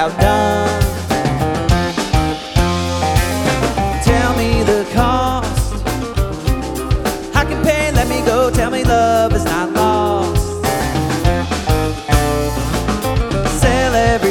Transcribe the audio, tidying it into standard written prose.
outdone. Tell me the cost, I can pay, let me go. Tell me love is not lost.